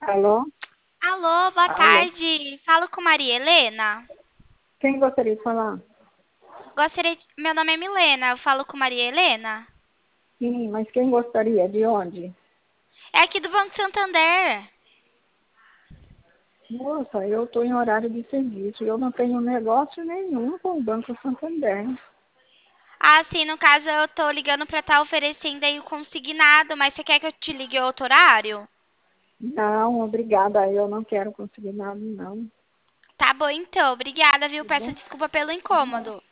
Alô? Alô, boa Alô? tarde. Falo com Maria Helena. Quem gostaria de falar? Meu nome é Milena. Eu falo com Maria Helena. Sim, mas quem gostaria? De onde? É aqui do Banco Santander. Moça, eu estou em horário de serviço e eu não tenho negócio nenhum com o Banco Santander. Ah, sim, no caso eu tô ligando pra estar oferecendo aí o consignado, mas você quer que eu te ligue outro horário? Não, obrigada, eu não quero conseguir nada, não. Tá bom então, obrigada, viu? Tá Peço bom? desculpa pelo incômodo.